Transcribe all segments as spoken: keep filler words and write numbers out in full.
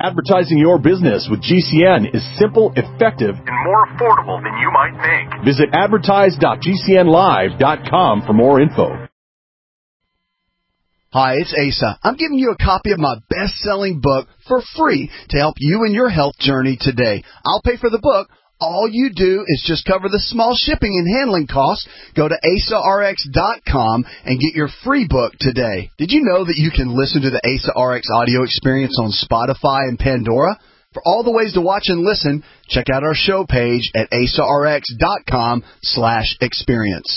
Advertising your business with G C N is simple, effective, and more affordable than you might think. Visit advertise dot g c n live dot com for more info. Hi, it's Asa. I'm giving you a copy of my best-selling book for free to help you in your health journey today. I'll pay for the book. All you do is just cover the small shipping and handling costs. Go to asa r x dot com and get your free book today. Did you know that you can listen to the Asa R X audio experience on Spotify and Pandora? For all the ways to watch and listen, check out our show page at asa r x dot com slash experience.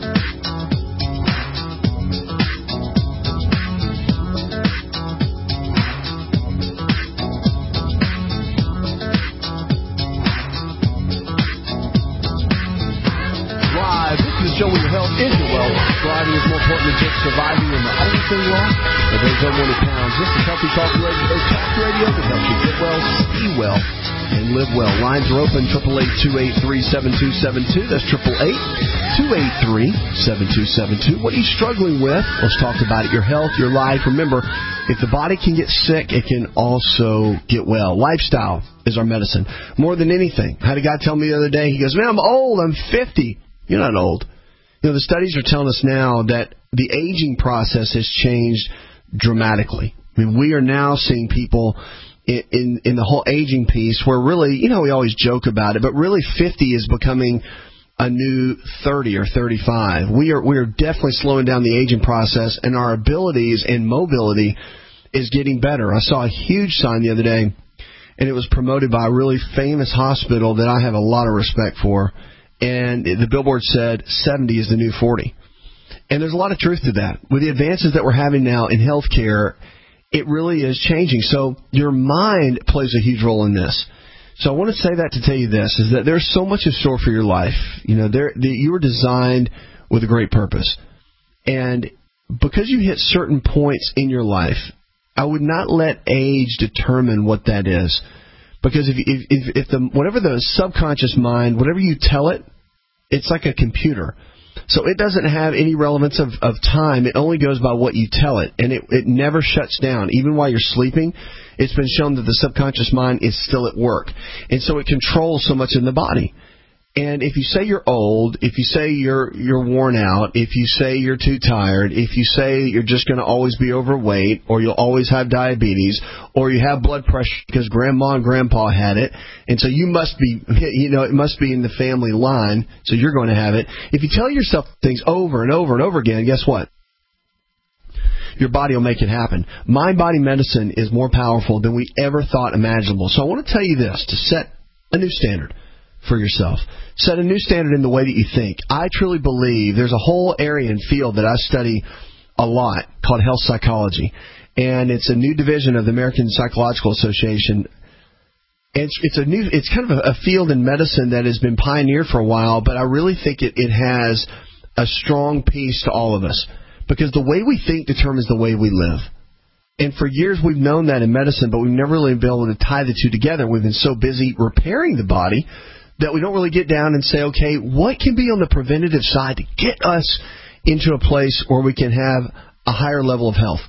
Show when your health is your wealth. Thriving is more important than just surviving, and the only thing wrong are those unwanted pounds. This is Healthy Talk Radio, talk radio that helps you get well, be well, and live well. Lines are open, eight eight eight, two eight three, seven two seven two. That's eight eight eight, two eight three, seven two seven two. What are you struggling with? Let's talk about it. Your health, your life. Remember, if the body can get sick, it can also get well. Lifestyle is our medicine. More than anything. I had a guy tell me the other day, he goes, man, I'm old, I'm fifty. You're not old. You know, the studies are telling us now that the aging process has changed dramatically. I mean, we are now seeing people in, in, in the whole aging piece where really, you know, we always joke about it, but really fifty is becoming a new thirty or thirty-five. We are we are definitely slowing down the aging process, and our abilities and mobility is getting better. I saw a huge sign the other day, and it was promoted by a really famous hospital that I have a lot of respect for. And the billboard said seventy is the new forty. And there's a lot of truth to that. With the advances that we're having now in healthcare, it really is changing. So your mind plays a huge role in this. So I want to say that to tell you this, is that there's so much in store for your life. You know, there, the, you were designed with a great purpose. And because you hit certain points in your life, I would not let age determine what that is. Because if, if, if the whatever the subconscious mind, whatever you tell it, it's like a computer. So it doesn't have any relevance of, of time. It only goes by what you tell it. And it, it never shuts down. Even while you're sleeping, it's been shown that the subconscious mind is still at work. And so it controls so much in the body. And if you say you're old, if you say you're you're worn out, if you say you're too tired, if you say you're just going to always be overweight, or you'll always have diabetes, or you have blood pressure because grandma and grandpa had it, and so you must be, you know, it must be in the family line, so you're going to have it. If you tell yourself things over and over and over again, guess what? Your body will make it happen. Mind-body medicine is more powerful than we ever thought imaginable. So I want to tell you this, to set a new standard for yourself. Set a new standard in the way that you think. I truly believe there's a whole area and field that I study a lot called health psychology. And it's a new division of the American Psychological Association. It's, it's a new, it's kind of a, a field in medicine that has been pioneered for a while, but I really think it, it has a strong piece to all of us. Because the way we think determines the way we live. And for years we've known that in medicine, but we've never really been able to tie the two together. We've been so busy repairing the body that we don't really get down and say, okay, what can be on the preventative side to get us into a place where we can have a higher level of health?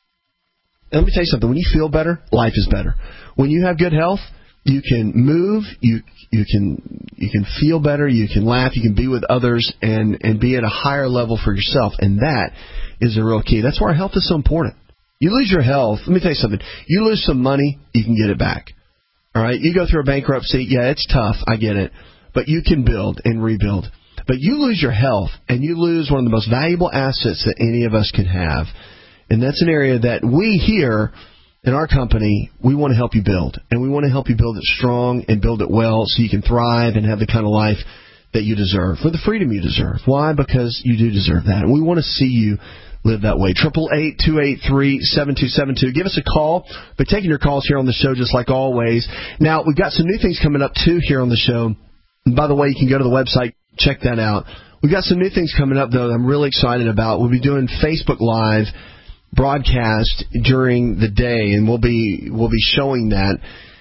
And let me tell you something. When you feel better, life is better. When you have good health, you can move, you you can you can feel better, you can laugh, you can be with others, and, and be at a higher level for yourself. And that is a real key. That's why our health is so important. You lose your health, let me tell you something. You lose some money, you can get it back. All right, you go through a bankruptcy, yeah, it's tough, I get it, but you can build and rebuild. But you lose your health, and you lose one of the most valuable assets that any of us can have, and that's an area that we here in our company, we want to help you build, and we want to help you build it strong and build it well so you can thrive and have the kind of life that you deserve, for the freedom you deserve. Why? Because you do deserve that, and we want to see you live that way. eight eight eight, two eight three, seven two seven two. Give us a call. We're taking your calls here on the show just like always. Now, we've got some new things coming up, too, here on the show. And by the way, you can go to the website, check that out. We've got some new things coming up, though, that I'm really excited about. We'll be doing Facebook Live broadcast during the day, and we'll be we'll be showing that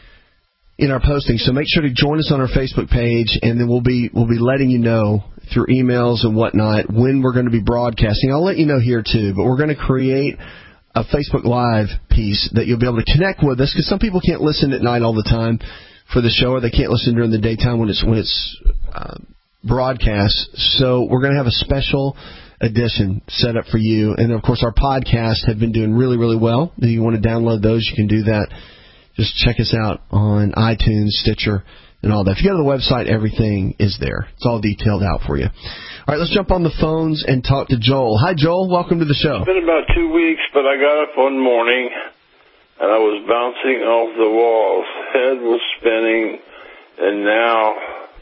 in our posting. So make sure to join us on our Facebook page, and then we'll be we'll be letting you know through emails and whatnot when we're going to be broadcasting. I'll let you know here too, but we're going to create a Facebook Live piece that you'll be able to connect with us, because some people can't listen at night all the time for the show, or they can't listen during the daytime when it's when it's uh, broadcast. So we're going to have a special edition set up for you. And, of course, our podcasts have been doing really, really well. If you want to download those, you can do that. Just check us out on iTunes, Stitcher, and all that. If you go to the website, everything is there. It's all detailed out for you. All right, let's jump on the phones and talk to Joel. Hi, Joel. Welcome to the show. It's been about two weeks, but I got up one morning, and I was bouncing off the walls. Head was spinning, and now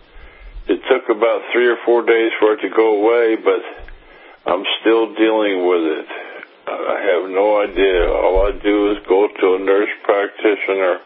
it took about three or four days for it to go away, but I'm still dealing with it. I have no idea. All I do is go to a nurse practitioner.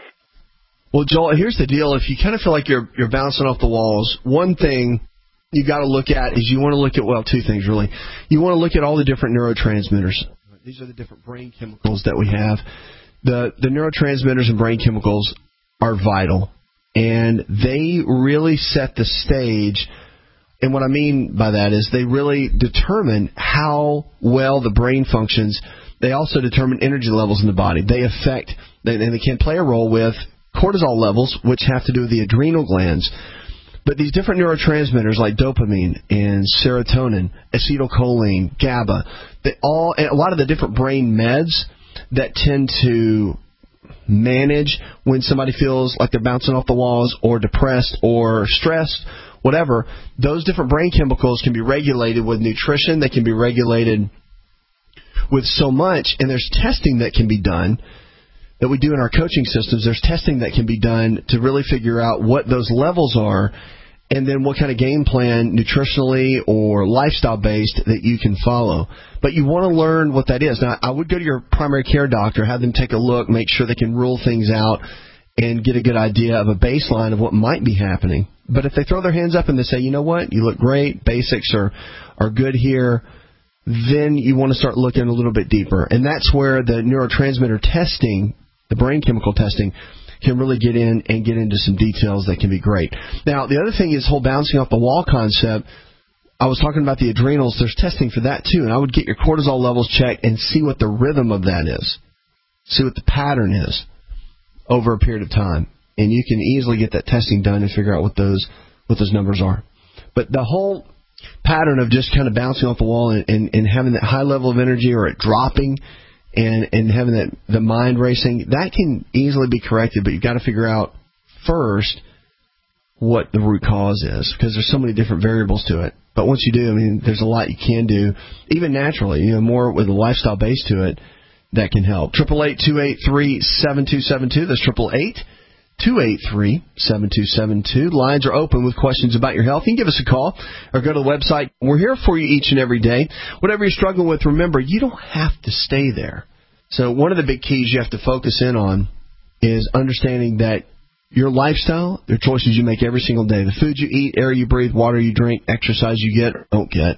Well, Joel, here's the deal. If you kind of feel like you're you're bouncing off the walls, one thing you got to look at is you want to look at, well, two things really. You want to look at all the different neurotransmitters. These are the different brain chemicals that we have. The the neurotransmitters and brain chemicals are vital, and they really set the stage. And what I mean by that is they really determine how well the brain functions. They also determine energy levels in the body. They affect, and they can play a role with cortisol levels, which have to do with the adrenal glands. But these different neurotransmitters like dopamine and serotonin, acetylcholine, GABA, they all, and a lot of the different brain meds that tend to manage when somebody feels like they're bouncing off the walls or depressed or stressed, whatever, those different brain chemicals can be regulated with nutrition. They can be regulated with so much, and there's testing that can be done that we do in our coaching systems. There's testing that can be done to really figure out what those levels are, and then what kind of game plan, nutritionally or lifestyle-based, that you can follow. But you want to learn what that is. Now, I would go to your primary care doctor, have them take a look, make sure they can rule things out, and get a good idea of a baseline of what might be happening. But if they throw their hands up and they say, you know what, you look great, basics are, are good here, then you want to start looking a little bit deeper. And that's where the neurotransmitter testing, the brain chemical testing, can really get in and get into some details that can be great. Now, the other thing is whole bouncing off the wall concept. I was talking about the adrenals. There's testing for that, too. And I would get your cortisol levels checked and see what the rhythm of that is. See what the pattern is over a period of time. And you can easily get that testing done and figure out what those what those numbers are. But the whole pattern of just kind of bouncing off the wall and, and, and having that high level of energy, or it dropping, and, and having that the mind racing, that can easily be corrected, but you've got to figure out first what the root cause is, because there's so many different variables to it. But once you do, I mean, there's a lot you can do, even naturally, you know, more with a lifestyle base to it, that can help. eight eight eight, two eight three, seven two seven two. That's eight eight eight, two eight three, seven two seven two. Lines are open with questions about your health. You can give us a call or go to the website. We're here for you each and every day. Whatever you're struggling with, remember, you don't have to stay there. So one of the big keys you have to focus in on is understanding that your lifestyle, the choices you make every single day, the food you eat, air you breathe, water you drink, exercise you get or don't get,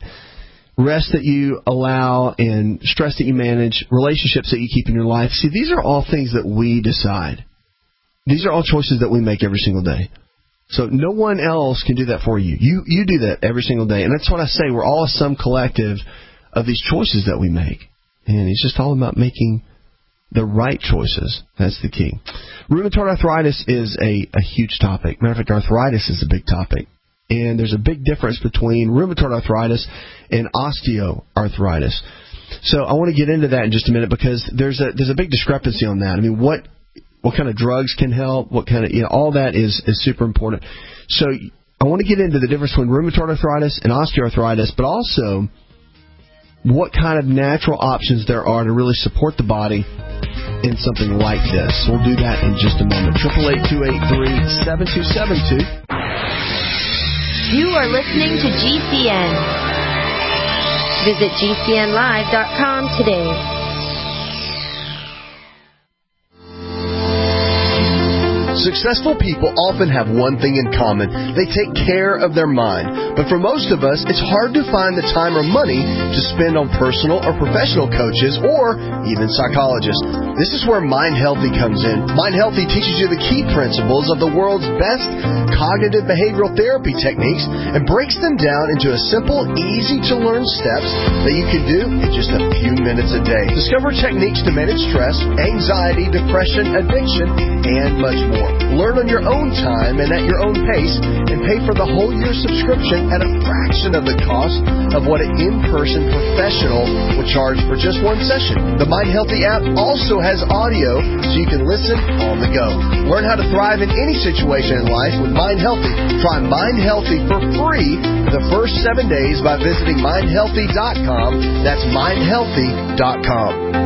rest that you allow, and stress that you manage, relationships that you keep in your life. See, these are all things that we decide. These are all choices that we make every single day. So no one else can do that for you. You you do that every single day. And that's what I say. We're all a sum collective of these choices that we make. And it's just all about making the right choices. That's the key. Rheumatoid arthritis is a, a huge topic. Matter of fact, arthritis is a big topic. And there's a big difference between rheumatoid arthritis and osteoarthritis. So I want to get into that in just a minute, because there's a there's a big discrepancy on that. I mean, what what kind of drugs can help? What kind of, you know, all that is, is super important. So I want to get into the difference between rheumatoid arthritis and osteoarthritis, but also what kind of natural options there are to really support the body in something like this. We'll do that in just a moment. eight eight eight, two eight three, seven two seven two. You are listening to G C N. Visit G C N live dot com today. Successful people often have one thing in common. They take care of their mind. But for most of us, it's hard to find the time or money to spend on personal or professional coaches or even psychologists. This is where Mind Healthy comes in. Mind Healthy teaches you the key principles of the world's best cognitive behavioral therapy techniques and breaks them down into a simple, easy-to-learn steps that you can do in just a few minutes a day. Discover techniques to manage stress, anxiety, depression, addiction, and much more. Learn on your own time and at your own pace, and pay for the whole year subscription at a fraction of the cost of what an in-person professional will charge for just one session. The Mind Healthy app also has audio so you can listen on the go. Learn how to thrive in any situation in life with Mind Healthy. Try Mind Healthy for free for the first seven days by visiting mind healthy dot com. That's mind healthy dot com.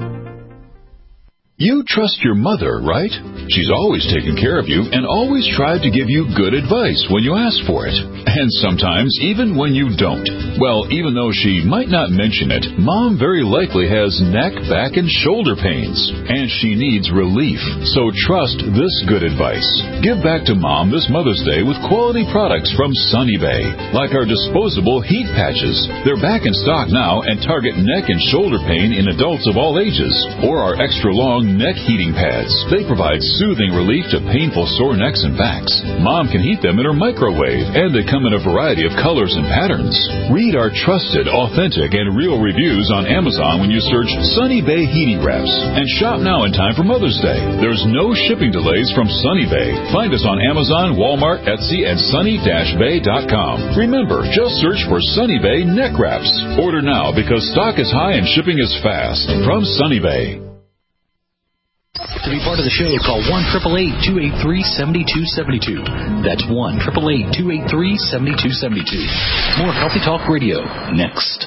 You trust your mother, right? She's always taken care of you and always tried to give you good advice when you ask for it. And sometimes even when you don't. Well, even though she might not mention it, Mom very likely has neck, back, and shoulder pains. And she needs relief. So trust this good advice. Give back to Mom this Mother's Day with quality products from Sunny Bay. Like our disposable heat patches. They're back in stock now and target neck and shoulder pain in adults of all ages. Or our extra long neck heating pads. They provide soothing relief to painful sore necks and backs. Mom can heat them in her microwave, and they come in a variety of colors and patterns. Read our trusted, authentic, and real reviews on Amazon when you search Sunny Bay Heating Wraps. And shop now in time for Mother's Day. There's no shipping delays from Sunny Bay. Find us on Amazon, Walmart, Etsy, and sunny dash bay dot com. Remember, just search for Sunny Bay Neck Wraps. Order now because stock is high and shipping is fast. From Sunny Bay. To be part of the show, call one eight eight eight, two eight three, seven two seven two. That's one eight eight eight, two eight three, seven two seven two. More Healthy Talk Radio next.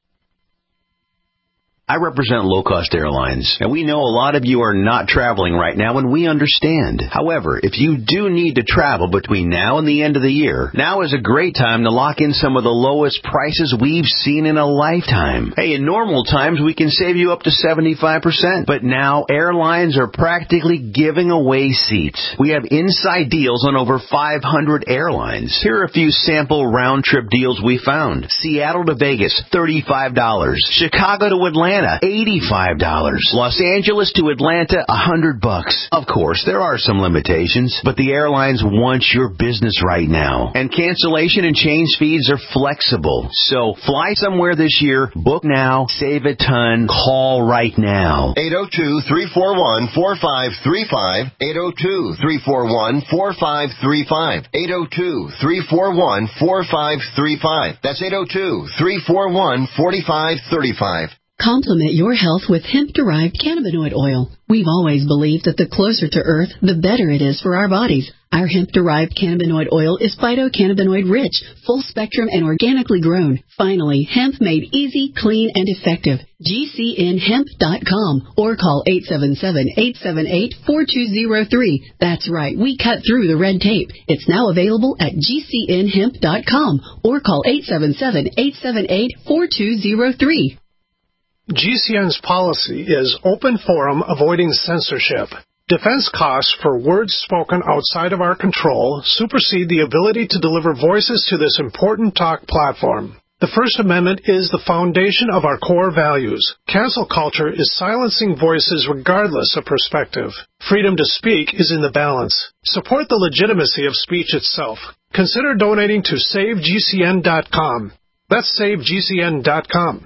I represent low-cost airlines, and we know a lot of you are not traveling right now, and we understand. However, if you do need to travel between now and the end of the year, now is a great time to lock in some of the lowest prices we've seen in a lifetime. Hey, in normal times, we can save you up to seventy-five percent, but now airlines are practically giving away seats. We have inside deals on over five hundred airlines. Here are a few sample round-trip deals we found. Seattle to Vegas, thirty-five dollars. Chicago to Atlanta, eighty-five dollars. Los Angeles to Atlanta, one hundred bucks. Of course, there are some limitations, but the airlines want your business right now. And cancellation and change fees are flexible. So fly somewhere this year, book now, save a ton, call right now. eight oh two, three four one, four five three five. eight oh two, three four one, four five three five. eight oh two, three four one, four five three five. That's eight oh two, three four one, four five three five. Complement your health with hemp-derived cannabinoid oil. We've always believed that the closer to Earth, the better it is for our bodies. Our hemp-derived cannabinoid oil is phytocannabinoid-rich, full-spectrum, and organically grown. Finally, hemp made easy, clean, and effective. G C N hemp dot com or call eight seven seven, eight seven eight, four two zero three. That's right, we cut through the red tape. It's now available at G C N hemp dot com or call eight seven seven, eight seven eight, four two zero three. G C N's policy is open forum, avoiding censorship. Defense costs for words spoken outside of our control supersede the ability to deliver voices to this important talk platform. The First Amendment is the foundation of our core values. Cancel culture is silencing voices regardless of perspective. Freedom to speak is in the balance. Support the legitimacy of speech itself. Consider donating to save G C N dot com. That's save G C N dot com.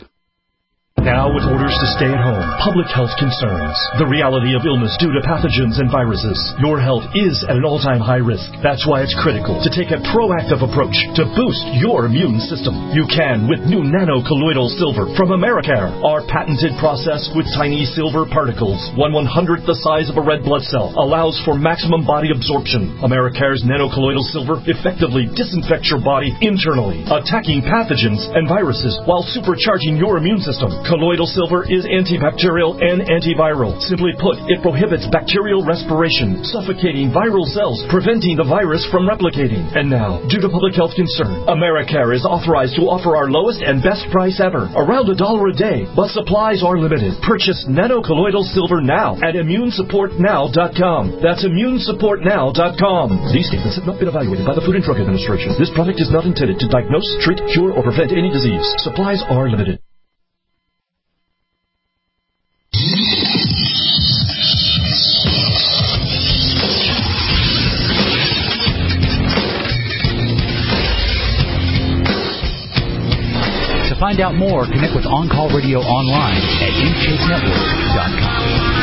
Now with orders to stay at home, public health concerns, the reality of illness due to pathogens and viruses, your health is at an all-time high risk. That's why it's critical to take a proactive approach to boost your immune system. You can with new nano-colloidal silver from Americare. Our patented process with tiny silver particles, one one-hundredth the size of a red blood cell, allows for maximum body absorption. Americare's nano-colloidal silver effectively disinfects your body internally, attacking pathogens and viruses while supercharging your immune system. Colloidal silver is antibacterial and antiviral. Simply put, it prohibits bacterial respiration, suffocating viral cells, preventing the virus from replicating. And now, due to public health concern, Americare is authorized to offer our lowest and best price ever, around a dollar a day, but supplies are limited. Purchase Nano Colloidal Silver now at immune support now dot com. That's immune support now dot com. These statements have not been evaluated by the Food and Drug Administration. This product is not intended to diagnose, treat, cure, or prevent any disease. Supplies are limited. To find out more, connect with On Call Radio online at in shape network dot com.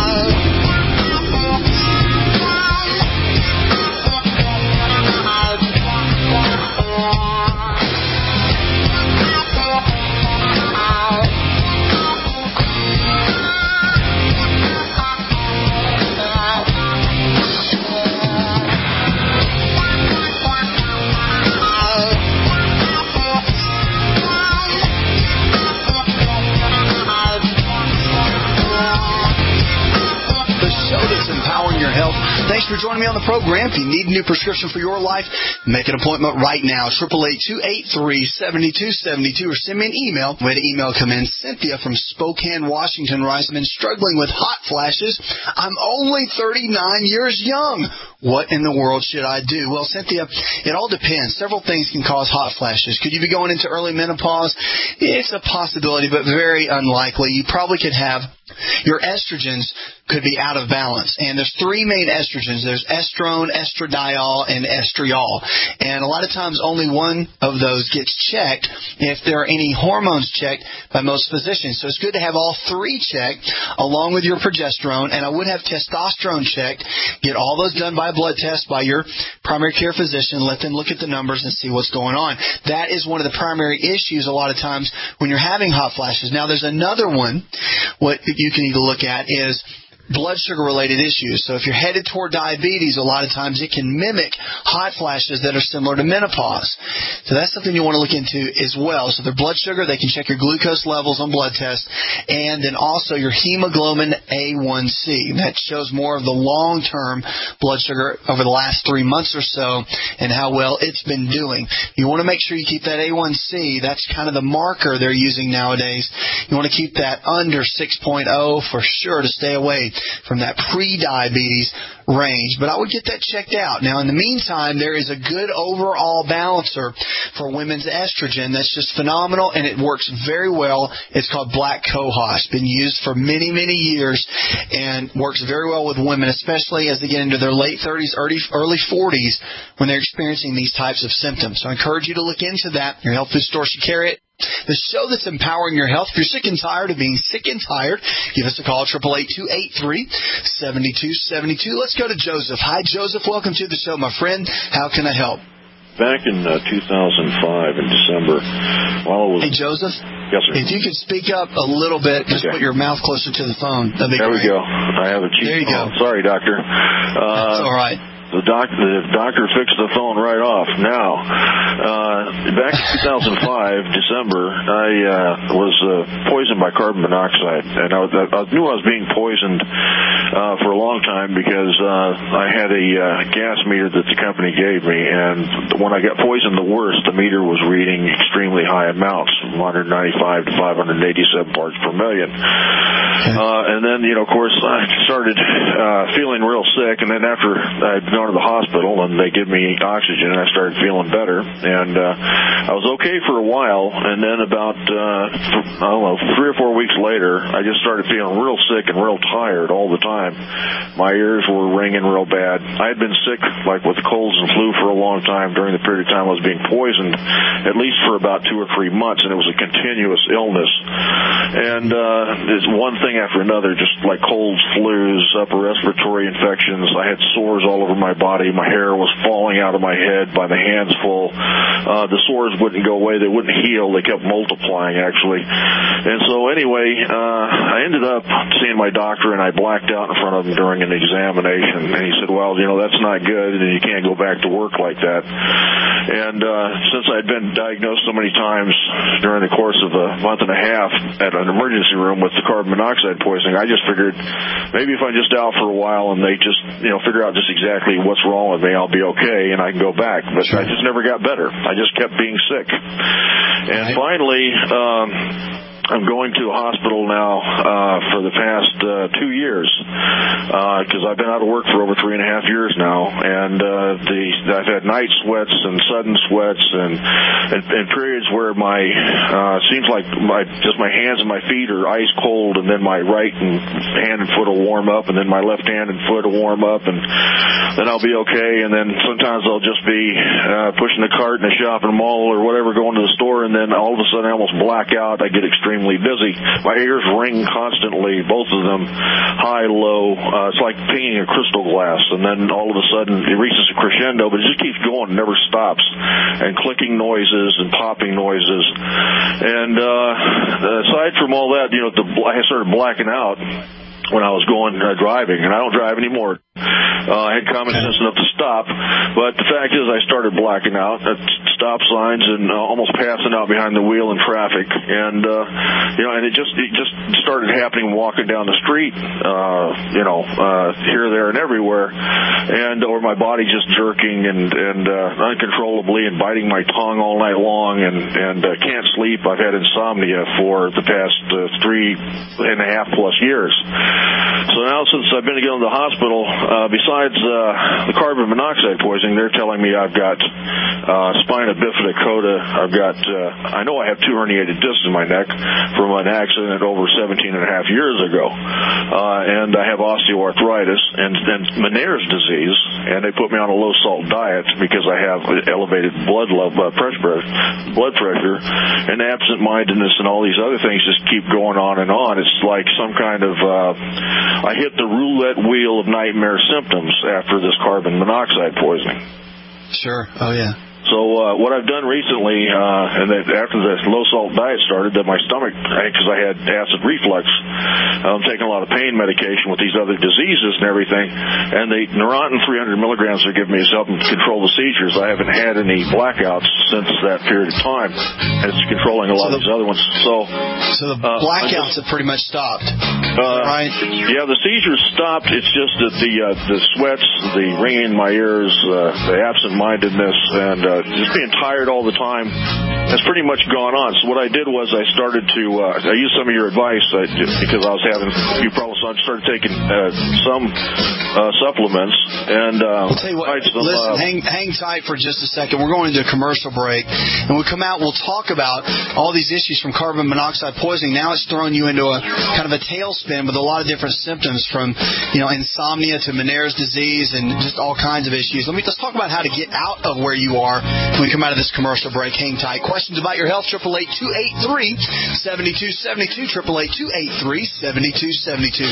Thanks for joining me on the program. If you need a new prescription for your life, make an appointment right now. eight eight eight, two eight three, seven two seven two or send me an email. We had an email come in. Cynthia from Spokane, Washington writes, I've been struggling with hot flashes. I'm only thirty-nine years young. What in the world should I do? Well, Cynthia, it all depends. Several things can cause hot flashes. Could you be going into early menopause? It's a possibility, but very unlikely. You probably could have your estrogens could be out of balance. And there's three main estrogens. There's estrone, estradiol, and estriol. And a lot of times only one of those gets checked if there are any hormones checked by most physicians. So it's good to have all three checked along with your progesterone. And I would have testosterone checked. Get all those done by a blood test by your primary care physician. Let them look at the numbers and see what's going on. That is one of the primary issues a lot of times when you're having hot flashes. Now there's another one. What you can need to look at is blood sugar related issues. So if you're headed toward diabetes, a lot of times it can mimic hot flashes that are similar to menopause. So that's something you want to look into as well. So their blood sugar, they can check your glucose levels on blood tests, and then also your hemoglobin A one C. That shows more of the long-term blood sugar over the last three months or so and how well it's been doing. You want to make sure you keep that A one C. That's kind of the marker they're using nowadays. You want to keep that under six point oh for sure to stay away from that pre-diabetes range. But I would get that checked out. Now, in the meantime, there is a good overall balancer for women's estrogen that's just phenomenal, and it works very well. It's called Black Cohosh. Been used for many, many years and works very well with women, especially as they get into their late thirties, early, early forties when they're experiencing these types of symptoms. So I encourage you to look into that. Your health food store should carry it. The show that's empowering your health. If you're sick and tired of being sick and tired, give us a call, eight eight eight, two eight three, seven two seven two. Let's go to Joseph. Hi, Joseph. Welcome to the show, my friend. How can I help? Back in uh, two thousand five, in December, while I was... Hey, Joseph? Yes, sir. If you could speak up a little bit, just okay. Put your mouth closer to the phone. That'd be there great. we go. I have a cheap There you phone. go. Sorry, doctor. Uh, That's all right. The doctor, the doctor fixed the phone right off. Now, uh, back in two thousand five, December, I uh, was uh, poisoned by carbon monoxide, and I, I knew I was being poisoned uh, for a long time because uh, I had a uh, gas meter that the company gave me, and when I got poisoned the worst, the meter was reading extremely high amounts, one hundred ninety-five to five hundred eighty-seven parts per million. Uh, and then, you know, of course, I started uh, feeling real sick, and then after I'd gone to the hospital and they give me oxygen and I started feeling better, and uh, I was okay for a while, and then about uh, I don't know three or four weeks later I just started feeling real sick and real tired all the time. My ears were ringing real bad. I had been sick like with colds and flu for a long time during the period of time I was being poisoned, at least for about two or three months, and it was a continuous illness, and uh, it's one thing after another, just like colds, flus, upper respiratory infections. I had sores all over my my body. My hair was falling out of my head by the handful. Uh, the sores wouldn't go away. They wouldn't heal. They kept multiplying, actually. And so anyway, uh, I ended up seeing my doctor, and I blacked out in front of him during an examination. And he said, well, you know, that's not good, and you can't go back to work like that. And uh, since I'd been diagnosed so many times during the course of a month and a half at an emergency room with the carbon monoxide poisoning, I just figured maybe if I'm just out for a while and they just, you know, figure out just exactly what's wrong with me, I'll be okay and I can go back. But sure. I just never got better. I just kept being sick. And right. finally, um, I'm going to a hospital now uh, for the past uh, two years because uh, I've been out of work for over three and a half years now, and uh, the I've had night sweats and sudden sweats and, and, and periods where my uh, seems like my just my hands and my feet are ice cold, and then my right and hand and foot will warm up, and then my left hand and foot will warm up, and then I'll be okay. And then sometimes I'll just be uh, pushing the cart in a shopping mall or whatever, going to the store, and then all of a sudden I almost black out. I get extremely busy. My ears ring constantly, both of them, high, low. Uh, it's like painting a crystal glass, and then all of a sudden it reaches a crescendo, but it just keeps going, never stops, and clicking noises and popping noises. And uh, aside from all that, you know, the, I started blacking out when I was going uh, driving, and I don't drive anymore. Uh, I had common sense enough to stop, but the fact is I started blacking out at stop signs and uh, almost passing out behind the wheel in traffic, and uh, you know, and it just it just started happening walking down the street, uh, you know, uh, here, there, and everywhere, and or my body just jerking and and uh, uncontrollably and biting my tongue all night long, and and uh, can't sleep. I've had insomnia for the past uh, three and a half plus years. So now, since I've been to go to the hospital, uh, besides uh, the carbon monoxide poisoning, they're telling me I've got uh, spina bifida coda. I've got, uh, I know I have two herniated discs in my neck from an accident over seventeen and a half years ago, uh, and I have osteoarthritis and, and Meniere's disease, and they put me on a low salt diet because I have elevated blood level, uh, pressure, blood pressure, and absent-mindedness, and all these other things just keep going on and on. It's like some kind of uh, I hit the roulette wheel of nightmare symptoms after this carbon monoxide poisoning. Sure. Oh, yeah. So uh, what I've done recently, uh, and that after the low-salt diet started, that my stomach, because I had acid reflux, I'm taking a lot of pain medication with these other diseases and everything, and the Neurontin three hundred milligrams they're giving me is helping control the seizures. I haven't had any blackouts since that period of time, and it's controlling a lot so the, of these other ones. So, so the uh, blackouts just, have pretty much stopped, uh, right? Yeah, the seizures stopped. It's just that the uh, the sweats, the ringing in my ears, uh, the absent-mindedness, and uh, just being tired all the time has pretty much gone on. So what I did was I started to, uh, I used some of your advice uh, because I was having a few problems, so I started taking uh, some uh, supplements. And uh, I'll tell you what, some, listen, uh, hang, hang tight for just a second. We're going into a commercial break. And when we come out, we'll talk about all these issues from carbon monoxide poisoning. Now it's throwing you into a kind of a tailspin with a lot of different symptoms from, you know, insomnia to Meniere's disease and just all kinds of issues. Let me let's talk about how to get out of where you are when we come out of this commercial break. Hang tight. Questions about your health, eight eight eight, two eight three, seven two seven two, eight eight eight, two eight three, seven two seven two.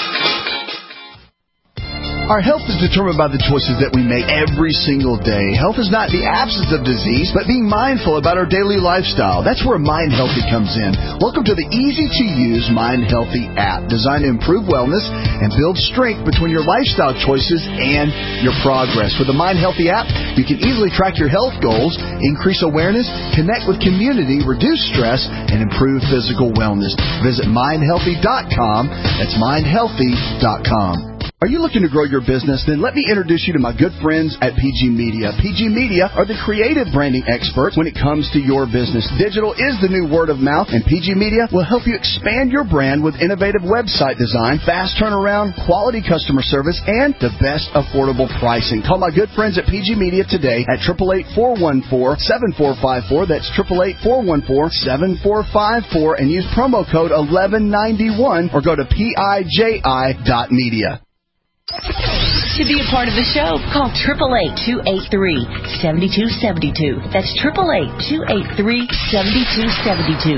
Our health is determined by the choices that we make every single day. Health is not the absence of disease, but being mindful about our daily lifestyle. That's where Mind Healthy comes in. Welcome to the easy-to-use Mind Healthy app, designed to improve wellness and build strength between your lifestyle choices and your progress. With the Mind Healthy app, you can easily track your health goals, increase awareness, connect with community, reduce stress, and improve physical wellness. Visit mind healthy dot com. That's mind healthy dot com. Are you looking to grow your business? Then let me introduce you to my good friends at P G Media. P G Media are the creative branding experts when it comes to your business. Digital is the new word of mouth, and P G Media will help you expand your brand with innovative website design, fast turnaround, quality customer service, and the best affordable pricing. Call my good friends at P G Media today at eight eight eight, four one four, seven four five four. That's eight eight eight, four one four, seven four five four, and use promo code eleven ninety-one or go to P I J I dot media. To be a part of the show, call eight eight eight, two eight three, seven two seven two. That's eight eight eight, two eight three, seven two seven two.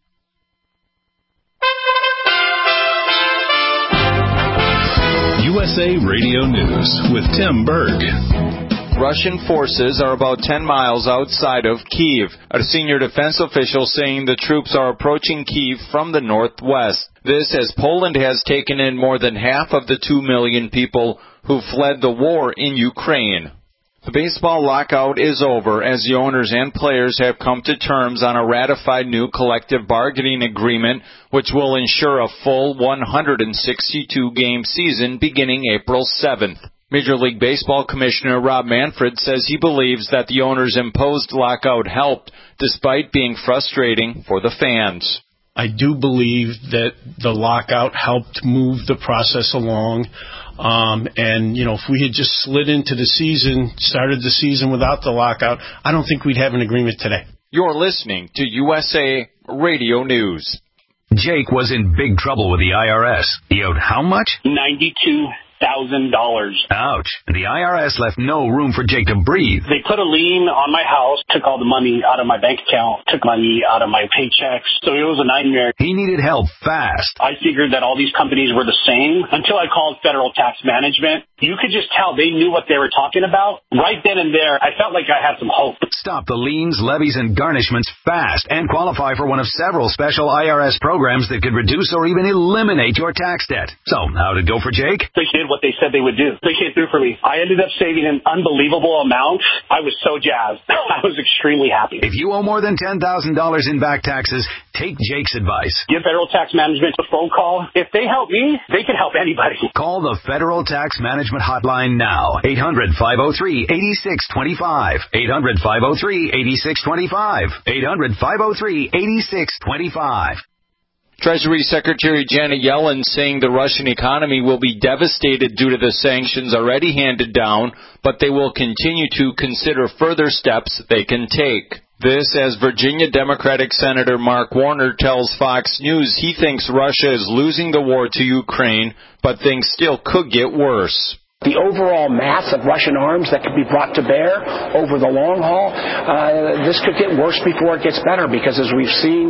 U S A Radio News with Tim Berg. Russian forces are about ten miles outside of Kyiv. A senior defense official saying the troops are approaching Kyiv from the northwest. This as Poland has taken in more than half of the two million people who fled the war in Ukraine. The baseball lockout is over as the owners and players have come to terms on a ratified new collective bargaining agreement which will ensure a full one hundred sixty-two game season beginning April seventh. Major League Baseball Commissioner Rob Manfred says he believes that the owners' imposed lockout helped despite being frustrating for the fans. I do believe that the lockout helped move the process along. Um, and, you know, if we had just slid into the season, started the season without the lockout, I don't think we'd have an agreement today. You're listening to U S A Radio News. Jake was in big trouble with the I R S. He owed how much? ninety-two thousand dollars. Ouch. The I R S left no room for Jake to breathe. They put a lien on my house, took all the money out of my bank account, took money out of my paychecks. So it was a nightmare. He needed help fast. I figured that all these companies were the same until I called Federal Tax Management. You could just tell they knew what they were talking about. Right then and there, I felt like I had some hope. Stop the liens, levies, and garnishments fast and qualify for one of several special I R S programs that could reduce or even eliminate your tax debt. So, how'd it go for Jake? They did what they said they would do. They came through for me. I ended up saving an unbelievable amount. I was so jazzed. I was extremely happy. If you owe more than ten thousand dollars in back taxes, take Jake's advice. Give Federal Tax Management a phone call. If they help me, they can help anybody. Call the Federal Tax Management Hotline now. eight hundred, five oh three, eight six two five. eight hundred, five oh three, eight six two five. eight hundred, five oh three, eight six two five. Treasury Secretary Janet Yellen saying the Russian economy will be devastated due to the sanctions already handed down, but they will continue to consider further steps they can take. This as Virginia Democratic Senator Mark Warner tells Fox News he thinks Russia is losing the war to Ukraine, but things still could get worse. The overall mass of Russian arms that could be brought to bear over the long haul, uh, this could get worse before it gets better, because as we've seen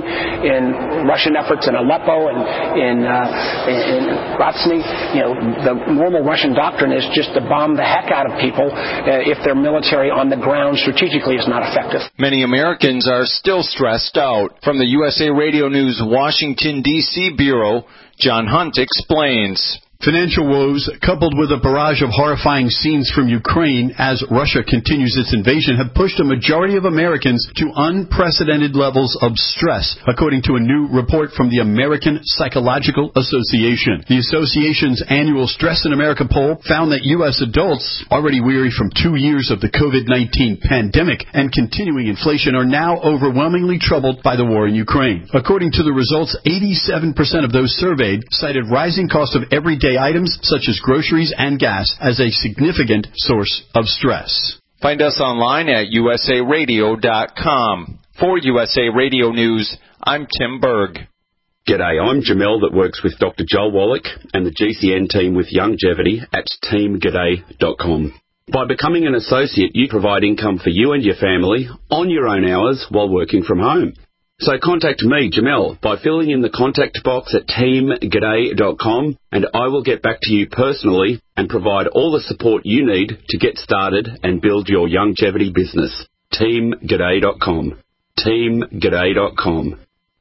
in Russian efforts in Aleppo and in, uh, in Grozny, you know, the normal Russian doctrine is just to bomb the heck out of people uh, if their military on the ground strategically is not effective. Many Americans are still stressed out. From the U S A Radio News Washington, D C Bureau, John Hunt explains. Financial woes, coupled with a barrage of horrifying scenes from Ukraine as Russia continues its invasion, have pushed a majority of Americans to unprecedented levels of stress, according to a new report from the American Psychological Association. The association's annual Stress in America poll found that U S adults, already weary from two years of the COVID nineteen pandemic and continuing inflation, are now overwhelmingly troubled by the war in Ukraine. According to the results, eighty-seven percent of those surveyed cited rising costs of everyday items such as groceries and gas as a significant source of stress. Find us online at U S A radio dot com. For U S A Radio News, I'm Tim Berg. G'day, I'm Jamel that works with Doctor Joel Wallach and the G C N team with Longevity at team g'day dot com. By becoming an associate, you provide income for you and your family on your own hours while working from home. So contact me, Jamel, by filling in the contact box at team g'day dot com, and I will get back to you personally and provide all the support you need to get started and build your longevity business. team g'day dot com. team g'day dot com.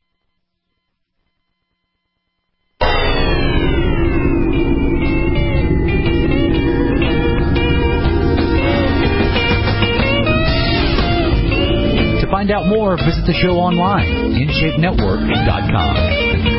To find out more, visit the show online, in shape network dot com.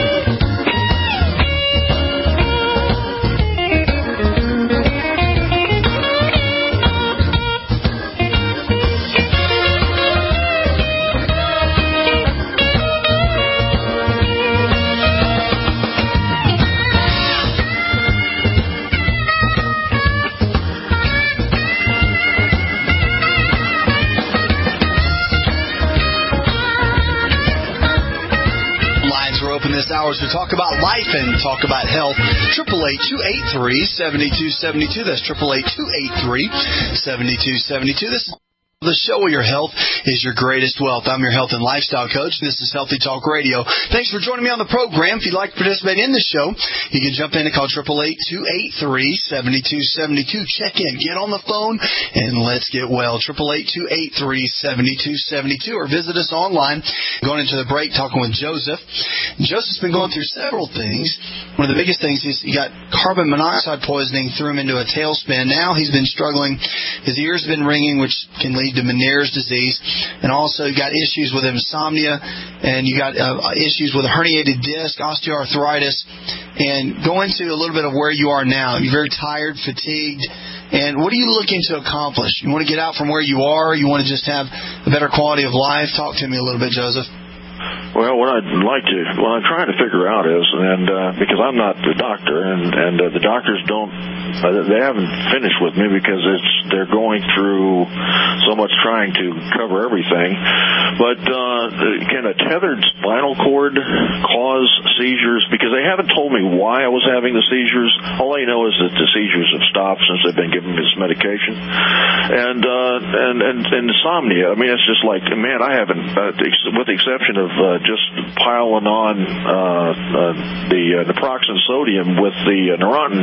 This hour to talk about life and talk about health. Triple eight two eight three seventy two seventy two. That's triple eight two eight three seventy two seventy two. This is The show where your health is your greatest wealth. I'm your health and lifestyle coach. This is Healthy Talk Radio. Thanks for joining me on the program. If you'd like to participate in the show, you can jump in and call eight eight eight, two eight three, seven two seven two. Check in, get on the phone, and let's get well. eight eight eight, two eight three, seven two seven two. Or visit us online. Going into the break, talking with Joseph. Joseph's been going through several things. One of the biggest things is he got carbon monoxide poisoning, threw him into a tailspin. Now he's been struggling. His ears have been ringing, which can lead to Meniere's disease, and also you got issues with insomnia, and you got uh, issues with a herniated disc, osteoarthritis, and go into a little bit of where you are now. You're very tired, fatigued, and what are you looking to accomplish? You want to get out from where you are? You want to just have a better quality of life? Talk to me a little bit, Joseph. Well, what I'd like to, what I'm trying to figure out is, and uh, because I'm not the doctor, and and uh, the doctors don't, uh, they haven't finished with me because it's they're going through so much trying to cover everything. But uh, can a tethered spinal cord cause seizures? Because they haven't told me why I was having the seizures. All I know is that the seizures have stopped since they've been giving me this medication, and uh, and, and and insomnia. I mean, it's just like, man, I haven't, uh, with the exception of uh, just piling on uh, uh, the uh, naproxen sodium with the uh, Neurontin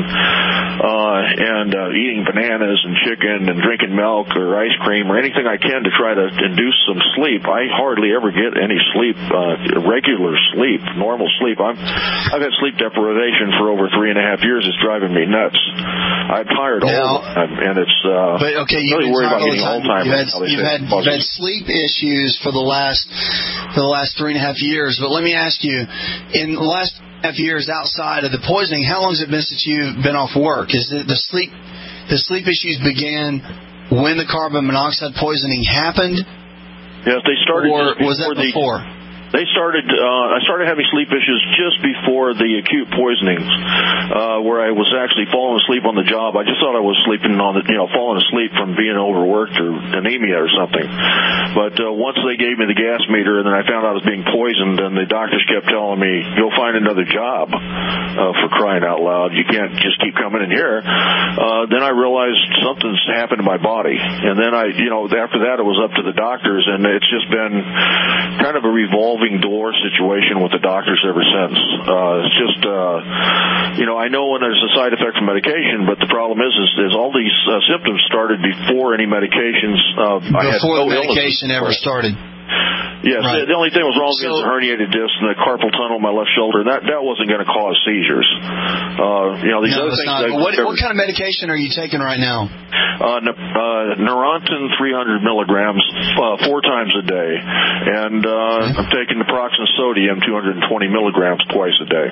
uh, and uh, eating bananas and chicken and drinking milk or ice cream or anything I can to try to induce some sleep. I hardly ever get any sleep, uh, regular sleep, normal sleep. I'm, I've had sleep deprivation for over three and a half years. It's driving me nuts. I'm tired all the time, and it's uh, but okay, you've really been worried about all the getting time. Alzheimer's. You've had, you've had, you've had sleep issues for the last for the last three and a half years. But let me ask you, in the last half years outside of the poisoning, how long has it been since you've been off work? Is it the sleep the sleep issues began when the carbon monoxide poisoning happened? Yes, they started. Or was that before? The, They started, uh, I started having sleep issues just before the acute poisonings, uh, where I was actually falling asleep on the job. I just thought I was sleeping on the, you know, falling asleep from being overworked or anemia or something. But, uh, once they gave me the gas meter and then I found out I was being poisoned, and the doctors kept telling me, go find another job, uh, for crying out loud. You can't just keep coming in here. Uh, then I realized something's happened to my body. And then I, you know, after that it was up to the doctors, and it's just been kind of a revolving door situation with the doctors ever since. Uh, it's just, uh, you know, I know when there's a side effect from medication, but the problem is, is, is all these uh, symptoms started before any medications. Uh, before I had no the medication illnesses. ever started. Yes, right. the only thing that was wrong so, was the herniated disc and the carpal tunnel in my left shoulder. That that wasn't going to cause seizures. Uh, you know, these no, other things. Not. What, what kind of medication are you taking right now? Uh, uh, Neurontin three hundred milligrams uh, four times a day, and uh, okay. I'm taking naproxen sodium two hundred twenty milligrams twice a day.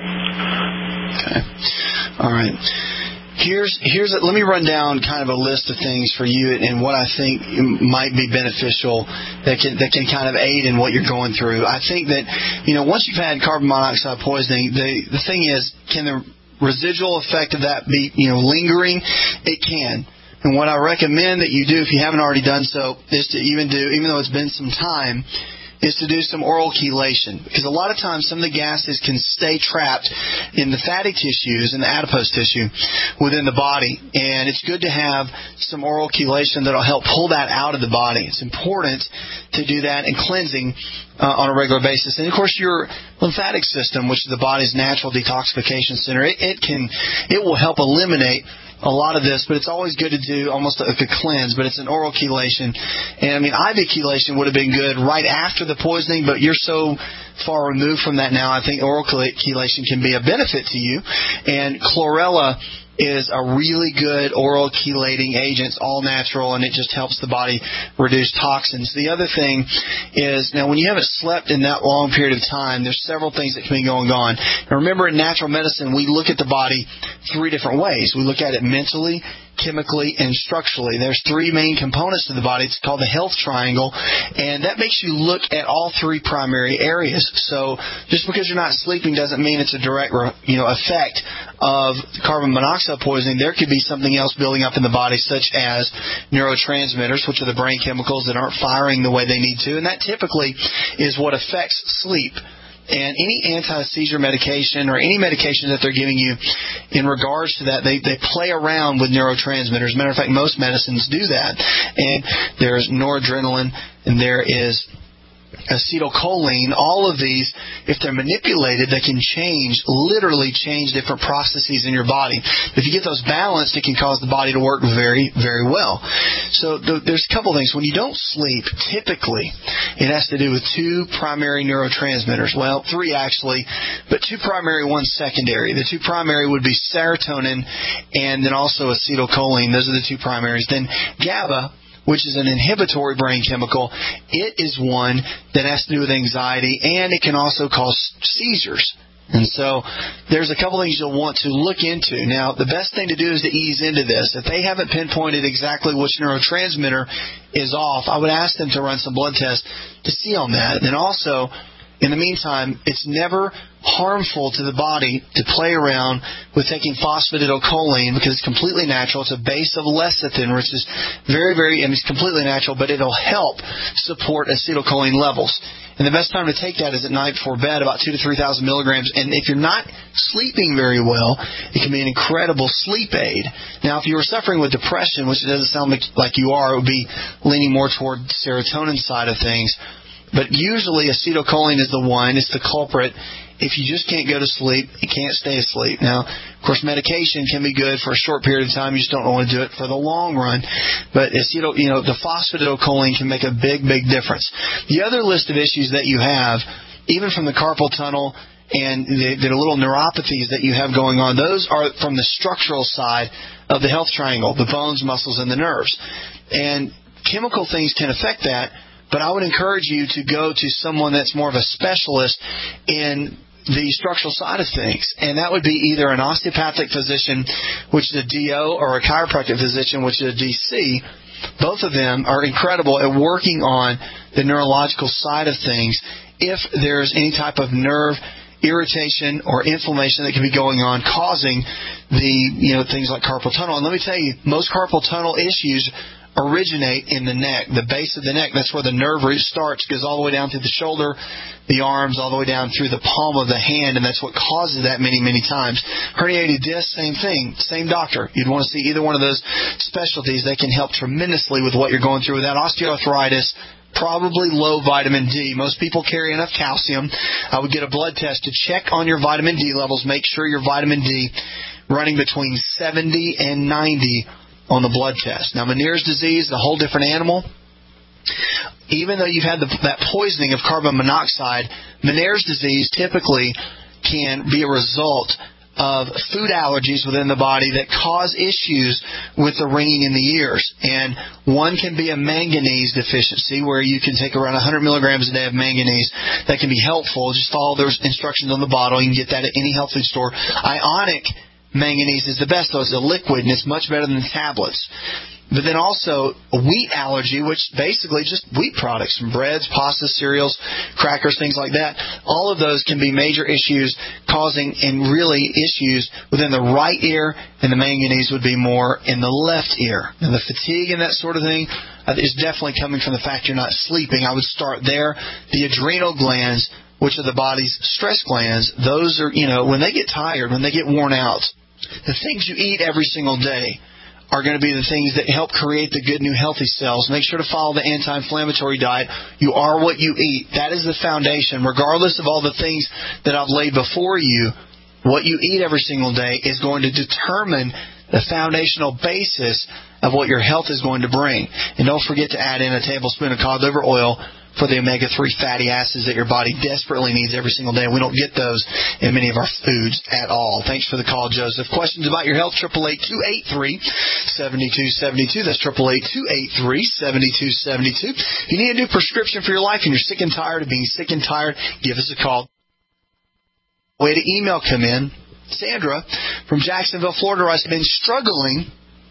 Okay. All right. Here's here's a, let me run down kind of a list of things for you and what I think might be beneficial that can that can kind of aid in what you're going through. I think that, you know, once you've had carbon monoxide poisoning, the the thing is, can the residual effect of that be, you know, lingering? It can. And what I recommend that you do, if you haven't already done so, is to even do, even though it's been some time, is to do some oral chelation. Because a lot of times some of the gases can stay trapped in the fatty tissues and the adipose tissue within the body. And it's good to have some oral chelation that will help pull that out of the body. It's important to do that, and cleansing uh, on a regular basis. And of course your lymphatic system, which is the body's natural detoxification center, it, it can, it will help eliminate a lot of this, but it's always good to do almost like a cleanse, but it's an oral chelation. And I mean, I V chelation would have been good right after the poisoning, but you're so far removed from that now, I think oral chelation can be a benefit to you. And chlorella is a really good oral chelating agent. It's all natural, and it just helps the body reduce toxins. The other thing is, now when you haven't slept in that long period of time, there's several things that can be going on. Now remember, in natural medicine, we look at the body three different ways. We look at it mentally, chemically, and structurally. There's three main components to the body. It's called the health triangle, and that makes you look at all three primary areas. So just because you're not sleeping doesn't mean it's a direct, you know, effect of carbon monoxide poisoning. There could be something else building up in the body, such as neurotransmitters, which are the brain chemicals that aren't firing the way they need to, and that typically is what affects sleep. And any anti-seizure medication or any medication that they're giving you in regards to that, they, they play around with neurotransmitters. As a matter of fact, most medicines do that. And there's noradrenaline, and there is acetylcholine. All of these, if they're manipulated, they can change, literally change different processes in your body. If you get those balanced, it can cause the body to work very, very well. So th- there's a couple things. When you don't sleep, typically, it has to do with two primary neurotransmitters. Well, three actually, but two primary, one secondary. The two primary would be serotonin and then also acetylcholine. Those are the two primaries. Then GABA, which is an inhibitory brain chemical, it is one that has to do with anxiety, and it can also cause seizures. And so there's a couple things you'll want to look into. Now, the best thing to do is to ease into this. If they haven't pinpointed exactly which neurotransmitter is off, I would ask them to run some blood tests to see on that. And then also, in the meantime, it's never harmful to the body to play around with taking phosphatidylcholine because it's completely natural. It's a base of lecithin, which is very, very, and it's completely natural, but it'll help support acetylcholine levels. And the best time to take that is at night before bed, about two to three thousand milligrams. And if you're not sleeping very well, it can be an incredible sleep aid. Now, if you were suffering with depression, which it doesn't sound like, like you are, it would be leaning more toward the serotonin side of things. But usually acetylcholine is the one, it's the culprit. If you just can't go to sleep, you can't stay asleep. Now, of course, medication can be good for a short period of time. You just don't want to do it for the long run. But acetyl, you know, the phosphatidylcholine can make a big, big difference. The other list of issues that you have, even from the carpal tunnel and the, the little neuropathies that you have going on, those are from the structural side of the health triangle, the bones, muscles, and the nerves. And chemical things can affect that. But I would encourage you to go to someone that's more of a specialist in the structural side of things. And that would be either an osteopathic physician, which is a D O, or a chiropractic physician, which is a D C. Both of them are incredible at working on the neurological side of things if there's any type of nerve irritation or inflammation that can be going on causing the, you know, things like carpal tunnel. And let me tell you, most carpal tunnel issues originate in the neck, the base of the neck. That's where the nerve root starts. It goes all the way down through the shoulder, the arms, all the way down through the palm of the hand, and that's what causes that many, many times. Herniated disc, same thing, same doctor. You'd want to see either one of those specialties. They can help tremendously with what you're going through. With that osteoarthritis, probably low vitamin D. Most people carry enough calcium. I would get a blood test to check on your vitamin D levels. Make sure your vitamin D running between seventy and ninety on the blood test. Now, Meniere's disease, a whole different animal. Even though you've had the, that poisoning of carbon monoxide, Meniere's disease typically can be a result of food allergies within the body that cause issues with the ringing in the ears. And one can be a manganese deficiency, where you can take around one hundred milligrams a day of manganese. That can be helpful. Just follow those instructions on the bottle. You can get that at any health food store. Ionic manganese is the best, though. It's a liquid, and it's much better than the tablets. But then also a wheat allergy, which basically just wheat products, from breads, pasta, cereals, crackers, things like that. All of those can be major issues causing, and really issues within the right ear, and the manganese would be more in the left ear. And the fatigue and that sort of thing is definitely coming from the fact you're not sleeping. I would start there. The adrenal glands, which are the body's stress glands, those are, you know, when they get tired, when they get worn out, the things you eat every single day are going to be the things that help create the good new healthy cells. Make sure to follow the anti-inflammatory diet. You are what you eat. That is the foundation. Regardless of all the things that I've laid before you, what you eat every single day is going to determine the foundational basis of what your health is going to bring. And don't forget to add in a tablespoon of cod liver oil for the omega three fatty acids that your body desperately needs every single day. We don't get those in many of our foods at all. Thanks for the call, Joseph. Questions about your health, eight eight eight, two eight three, seven two seven two. That's eight eight eight, two eight three, seven two seven two. If you need a new prescription for your life and you're sick and tired of being sick and tired, give us a call. Way to email come in. Sandra from Jacksonville, Florida, has been struggling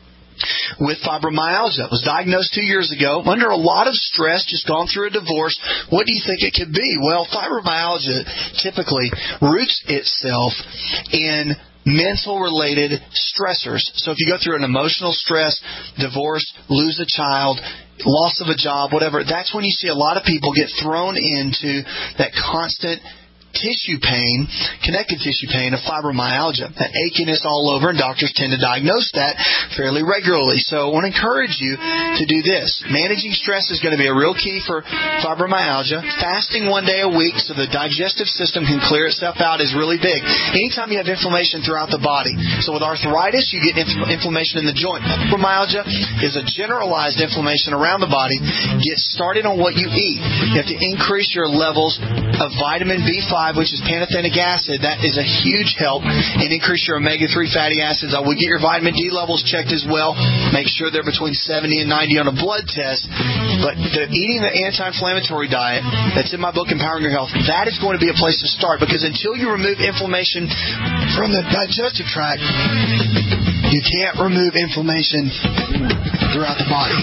with fibromyalgia. Was diagnosed two years ago, under a lot of stress, just gone through a divorce. What do you think it could be? Well, fibromyalgia typically roots itself in mental-related stressors. So if you go through an emotional stress, divorce, lose a child, loss of a job, whatever, that's when you see a lot of people get thrown into that constant tissue pain, connective tissue pain of fibromyalgia, that achiness all over, and doctors tend to diagnose that fairly regularly. So I want to encourage you to do this. Managing stress is going to be a real key for fibromyalgia. Fasting one day a week so the digestive system can clear itself out is really big. Anytime you have inflammation throughout the body. So with arthritis, you get inf- inflammation in the joint. Fibromyalgia is a generalized inflammation around the body. Get started on what you eat. You have to increase your levels of vitamin B five, which is pantothenic acid. That is a huge help. And increase your omega three fatty acids. I would get your vitamin D levels checked as well. Make sure they're between seventy and ninety on a blood test. But the, eating the anti-inflammatory diet that's in my book, Empowering Your Health, that is going to be a place to start, because until you remove inflammation from the digestive tract, you can't remove inflammation throughout the body.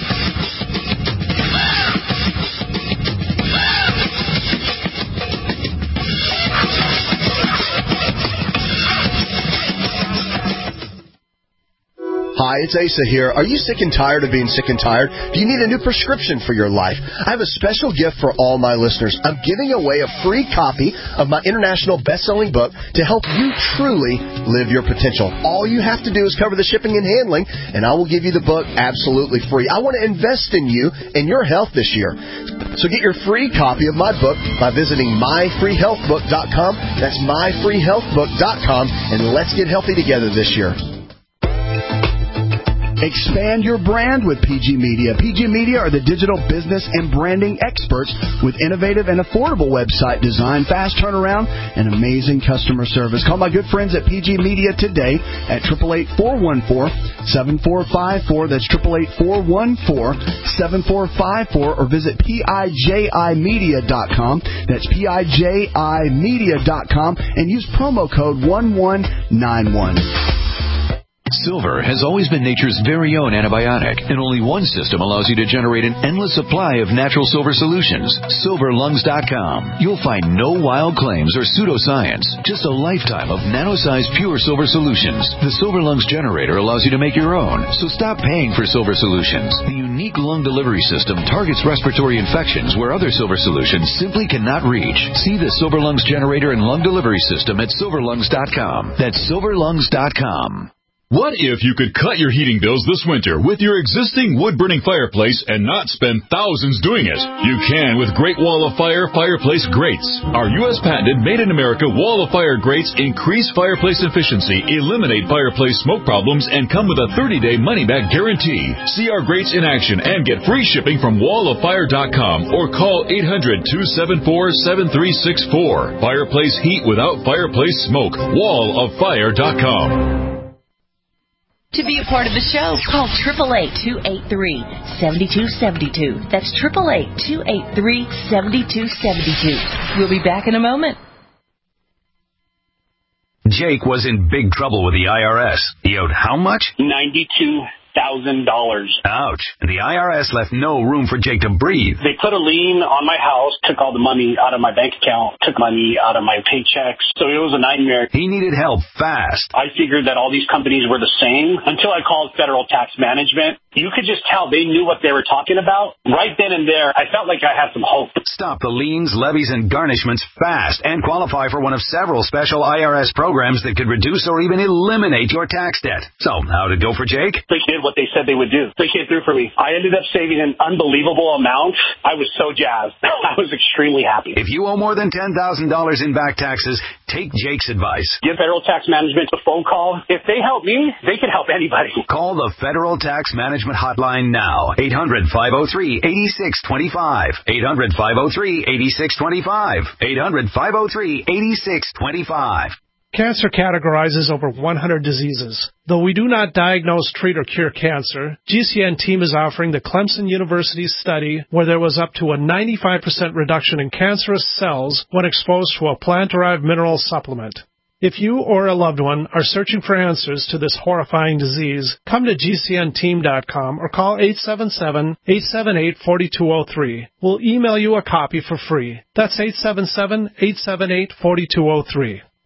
Hi, it's Asa here. Are you sick and tired of being sick and tired? Do you need a new prescription for your life? I have a special gift for all my listeners. I'm giving away a free copy of my international best-selling book to help you truly live your potential. All you have to do is cover the shipping and handling, and I will give you the book absolutely free. I want to invest in you and your health this year. So get your free copy of my book by visiting my free health book dot com. That's my free health book dot com, and let's get healthy together this year. Expand your brand with P G Media. P G Media are the digital business and branding experts with innovative and affordable website design, fast turnaround, and amazing customer service. Call my good friends at P G Media today at eight eight eight, four one four, seven four five four. That's eight eight eight, four one four, seven four five four, or visit P I J I media dot com. That's P I J I media dot com, and use promo code one one nine one. Silver has always been nature's very own antibiotic, and only one system allows you to generate an endless supply of natural silver solutions. silver lungs dot com. You'll find no wild claims or pseudoscience, just a lifetime of nano-sized pure silver solutions. The Silver Lungs generator allows you to make your own, so stop paying for silver solutions. The unique lung delivery system targets respiratory infections where other silver solutions simply cannot reach. See the Silver Lungs generator and lung delivery system at silver lungs dot com. That's silver lungs dot com. What if you could cut your heating bills this winter with your existing wood-burning fireplace and not spend thousands doing it? You can with Great Wall of Fire Fireplace Grates. Our U S patented made-in-America Wall of Fire grates increase fireplace efficiency, eliminate fireplace smoke problems, and come with a thirty-day money-back guarantee. See our grates in action and get free shipping from wall of fire dot com or call eight hundred, two seven four, seven three six four. Fireplace heat without fireplace smoke. wall of fire dot com. To be a part of the show, call eight eight eight, two eight three, seven two seven two. That's eight eight eight, two eight three, seven two seven two. We'll be back in a moment. Jake was in big trouble with the I R S. He owed how much? ninety-two thousand dollars. Ouch. And the I R S left no room for Jake to breathe. They put a lien on my house, took all the money out of my bank account, took money out of my paychecks. So it was a nightmare. He needed help fast. I figured that all these companies were the same until I called Federal Tax Management. You could just tell they knew what they were talking about. Right then and there, I felt like I had some hope. Stop the liens, levies, and garnishments fast and qualify for one of several special I R S programs that could reduce or even eliminate your tax debt. So, how'd it go for Jake? They did what they said they would do. They came through for me. I ended up saving an unbelievable amount. I was so jazzed. I was extremely happy. If you owe more than ten thousand dollars in back taxes, take Jake's advice. Give Federal Tax Management a phone call. If they help me, they can help anybody. Call the Federal Tax Management Hotline now. eight hundred, five oh three, eight six two five. eight hundred, five oh three, eight six two five. eight hundred, five oh three, eight six two five. Cancer categorizes over one hundred diseases. Though we do not diagnose, treat, or cure cancer, G C N team is offering the Clemson University study where there was up to a ninety-five percent reduction in cancerous cells when exposed to a plant-derived mineral supplement. If you or a loved one are searching for answers to this horrifying disease, come to G C N team dot com or call eight seven seven, eight seven eight, four two zero three. We'll email you a copy for free. That's eight seven seven, eight seven eight, four two zero three.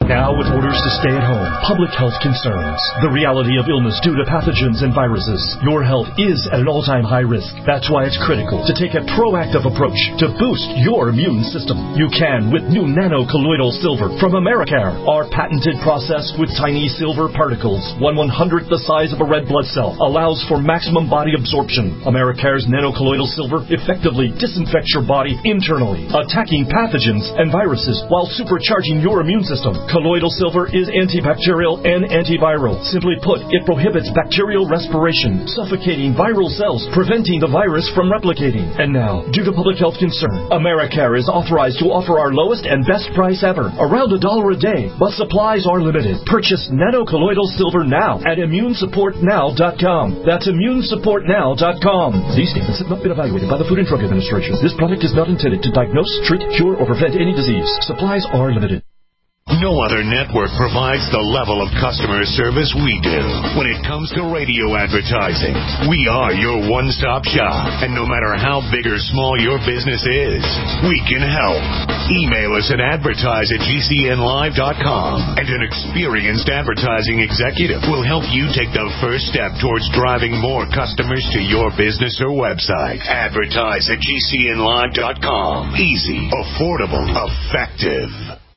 Now with orders to stay at home, public health concerns, the reality of illness due to pathogens and viruses, your health is at an all-time high risk. That's why it's critical to take a proactive approach to boost your immune system. You can with new nano-colloidal silver from Americare. Our patented process with tiny silver particles, one one-hundredth the size of a red blood cell, allows for maximum body absorption. Americare's nano-colloidal silver effectively disinfects your body internally, attacking pathogens and viruses while supercharging your immune system. Colloidal silver is antibacterial and antiviral. Simply put, it prohibits bacterial respiration, suffocating viral cells, preventing the virus from replicating. And now, due to public health concern, Americare is authorized to offer our lowest and best price ever, around a dollar a day, but supplies are limited. Purchase nano-colloidal silver now at immune support now dot com. That's immune support now dot com. These statements have not been evaluated by the Food and Drug Administration. This product is not intended to diagnose, treat, cure, or prevent any disease. Supplies are limited. No other network provides the level of customer service we do when it comes to radio advertising. We are your one-stop shop, and no matter how big or small your business is, we can help. Email us at advertise at g c n live dot com, and an experienced advertising executive will help you take the first step towards driving more customers to your business or website. Advertise at g c n live dot com. Easy, affordable, effective.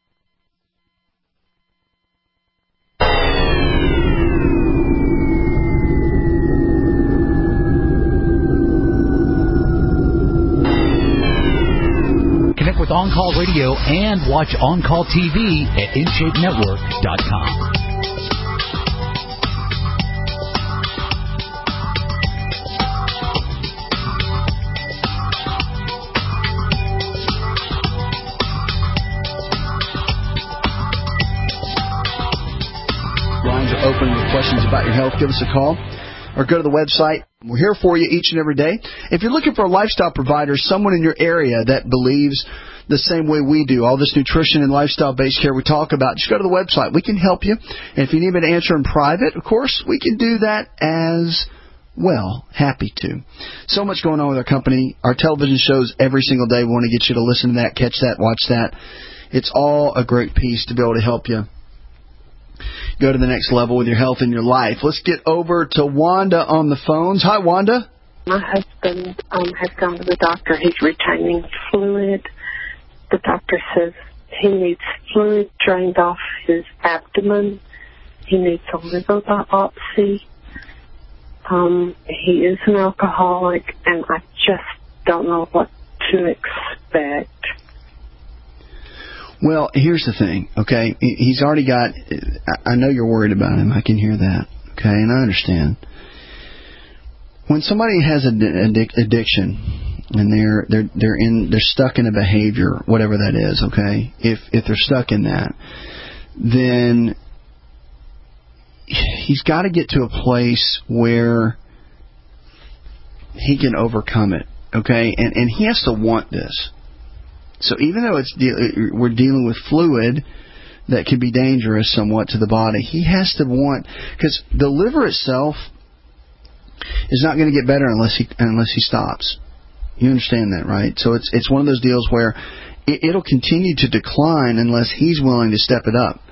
Connect with On Call Radio and watch On Call T V at in shape network dot com. Lines are open with questions about your health. Give us a call or go to the website. We're here for you each and every day. If you're looking for a lifestyle provider, someone in your area that believes the same way we do, all this nutrition and lifestyle-based care we talk about, just go to the website. We can help you. And if you need me to answer in private, of course, we can do that as well. Happy to. So much going on with our company. Our television shows every single day. We want to get you to listen to that, catch that, watch that. It's all a great piece to be able to help you go to the next level with your health and your life. Let's get over to Wanda on the phones. Hi, Wanda. My husband um, has gone to the doctor. He's retaining fluid. The doctor says he needs fluid drained off his abdomen. He needs a liver biopsy. Um, he is an alcoholic, and I just don't know what to expect. Well, here's the thing, okay? He's already got, I know you're worried about him. I can hear that, okay? And I understand. When somebody has an addic- addiction and they're they're they're in they're stuck in a behavior, whatever that is, okay? If if they're stuck in that, then he's got to get to a place where he can overcome it, okay? And and he has to want this. So even though it's de- we're dealing with fluid that can be dangerous somewhat to the body, he has to want, because the liver itself is not going to get better unless he unless he stops. You understand that, right? So it's it's one of those deals where it, it'll continue to decline unless he's willing to step it up.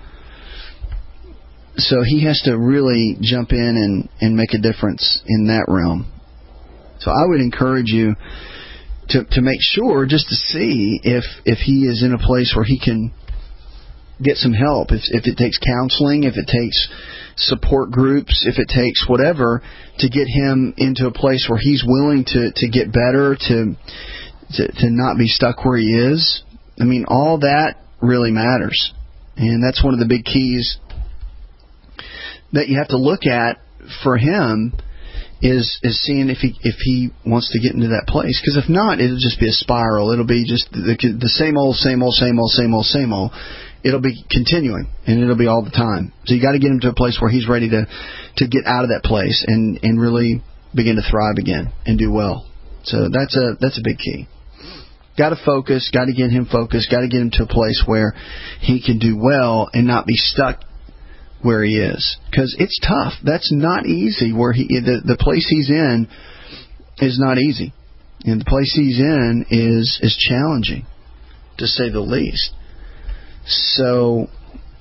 So he has to really jump in and, and make a difference in that realm. So I would encourage you to to make sure, just to see if if he is in a place where he can get some help. If if it takes counseling, if it takes support groups, if it takes whatever, to get him into a place where he's willing to, to get better, to, to to not be stuck where he is. I mean, all that really matters. And that's one of the big keys that you have to look at for him is is seeing if he if he wants to get into that place. Because if not, it'll just be a spiral. It'll be just the, the same old, same old, same old, same old, same old. It'll be continuing, and it'll be all the time. So you got to get him to a place where he's ready to, to get out of that place and, and really begin to thrive again and do well. So that's a that's a big key. Got to focus. Got to get him focused. Got to get him to a place where he can do well and not be stuck where he is, because it's tough. That's not easy. Where he the the place he's in is not easy, and the place he's in is is challenging, to say the least. So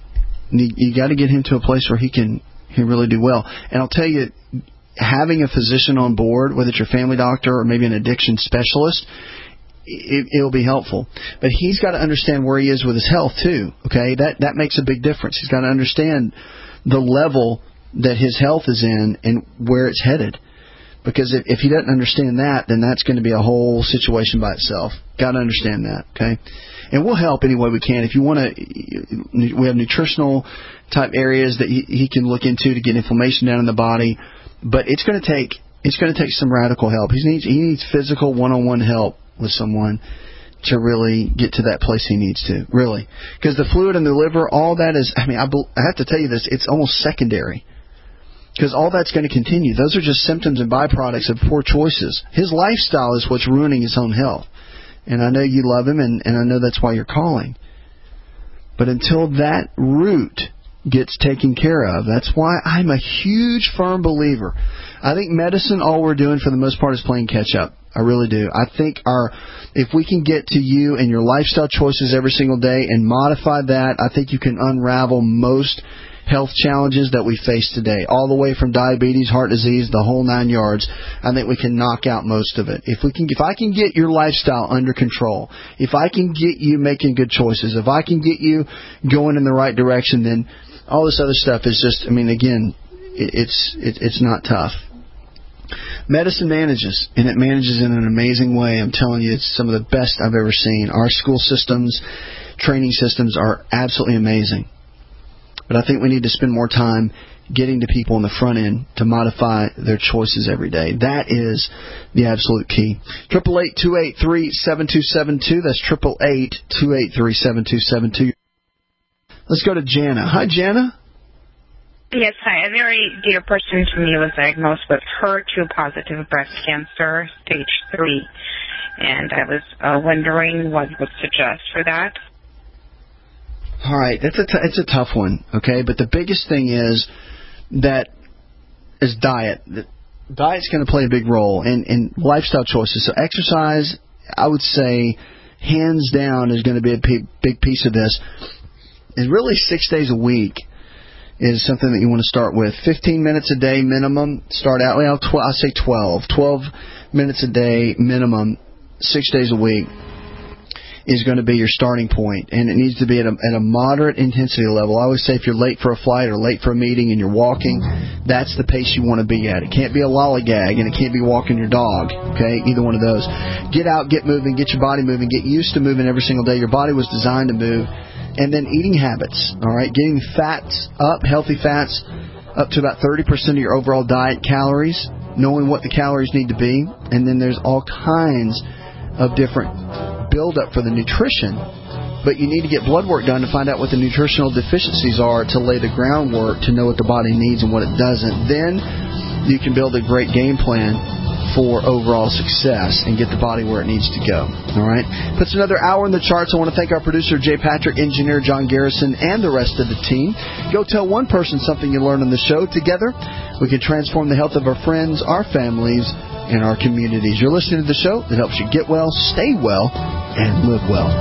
You, you got to get him to a place where he can he really do well. And I'll tell you, having a physician on board, whether it's your family doctor or maybe an addiction specialist, it, it'll be helpful. But he's got to understand where he is with his health too. Okay, that that makes a big difference. He's got to understand the level that his health is in and where it's headed. Because if, if he doesn't understand that, then that's going to be a whole situation by itself. Got to understand that, okay? And we'll help any way we can. If you want to, we have nutritional type areas that he, he can look into to get inflammation down in the body. But it's going to take it's going to take some radical help. He needs he needs physical one-on-one help with someone to really get to that place he needs to, really. Because the fluid in the liver, all that is, I mean, I, I have to tell you this, it's almost secondary. Because all that's going to continue. Those are just symptoms and byproducts of poor choices. His lifestyle is what's ruining his own health. And I know you love him, and, and I know that's why you're calling. But until that root gets taken care of, that's why I'm a huge, firm believer. I think medicine, all we're doing for the most part is playing catch-up. I really do. I think our, if we can get to you and your lifestyle choices every single day and modify that, I think you can unravel most health challenges that we face today, all the way from diabetes, heart disease, the whole nine yards. I think we can knock out most of it. If we can, if I can get your lifestyle under control, if I can get you making good choices, if I can get you going in the right direction, then all this other stuff is just, I mean, again, it, it's it, it's not tough. Medicine manages, and it manages in an amazing way. I'm telling you, it's some of the best I've ever seen. Our school systems, training systems are absolutely amazing. But I think we need to spend more time getting to people on the front end to modify their choices every day. That is the absolute key. eight eight eight, two eight three, seven two seven two. That's eight eight eight, two eight three, seven two seven two. Let's go to Jana. Hi, Jana. Yes, hi. A very dear person to me was diagnosed with H E R two positive breast cancer, stage three. And I was uh, wondering what you would suggest for that. All right, that's a t- it's a tough one, okay? But the biggest thing is that is diet. Diet's going to play a big role in, in lifestyle choices. So exercise, I would say, hands down, is going to be a p- big piece of this. Is really six days a week is something that you want to start with. fifteen minutes a day minimum. Start out, well, tw- I'll say twelve. twelve minutes a day minimum, six days a week, is going to be your starting point, and it needs to be at a, at a moderate intensity level. I always say if you're late for a flight or late for a meeting and you're walking, that's the pace you want to be at. It can't be a lollygag, and it can't be walking your dog, okay? Either one of those. Get out, get moving, get your body moving, get used to moving every single day. Your body was designed to move. And then eating habits, all right? Getting fats up, healthy fats, up to about thirty percent of your overall diet calories, knowing what the calories need to be. And then there's all kinds of different build-up for the nutrition. But you need to get blood work done to find out what the nutritional deficiencies are to lay the groundwork to know what the body needs and what it doesn't. Then you can build a great game plan for overall success and get the body where it needs to go. All right? Puts another hour in the charts. I want to thank our producer, Jay Patrick, engineer John Garrison, and the rest of the team. Go tell one person something you learned on the show. Together, we can transform the health of our friends, our families, and our communities. You're listening to the show that helps you get well, stay well, and live well.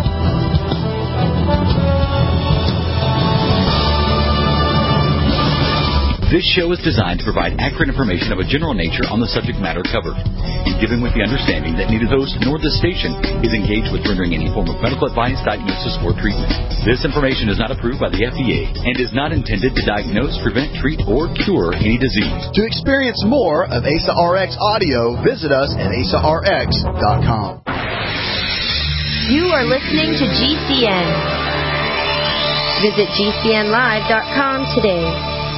This show is designed to provide accurate information of a general nature on the subject matter covered, given with the understanding that neither host nor the station is engaged with rendering any form of medical advice, diagnosis, or treatment. This information is not approved by the F D A and is not intended to diagnose, prevent, treat, or cure any disease. To experience more of A S A R X audio, visit us at A S A R X dot com. You are listening to G C N. Visit G C N live dot com today.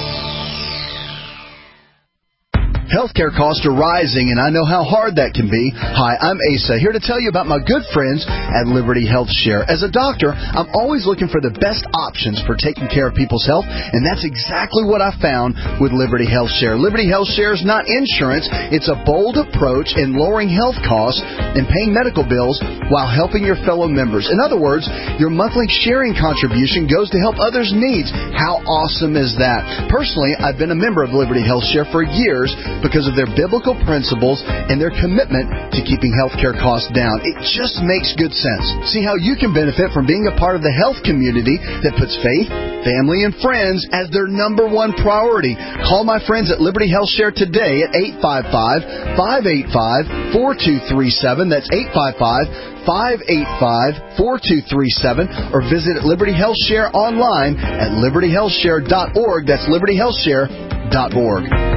Healthcare costs are rising, and I know how hard that can be. Hi, I'm Asa, here to tell you about my good friends at Liberty Health Share. As a doctor, I'm always looking for the best options for taking care of people's health, and that's exactly what I found with Liberty Health Share. Liberty Health Share is not insurance. It's a bold approach in lowering health costs and paying medical bills while helping your fellow members. In other words, your monthly sharing contribution goes to help others' needs. How awesome is that? Personally, I've been a member of Liberty Health Share for years, because of their biblical principles and their commitment to keeping healthcare costs down. It just makes good sense. See how you can benefit from being a part of the health community that puts faith, family, and friends as their number one priority. Call my friends at Liberty Health Share today at eight five five, five eight five, four two three seven. That's eight five five, five eight five, four two three seven. Or visit Liberty Health Share online at liberty health share dot org. That's liberty health share dot org.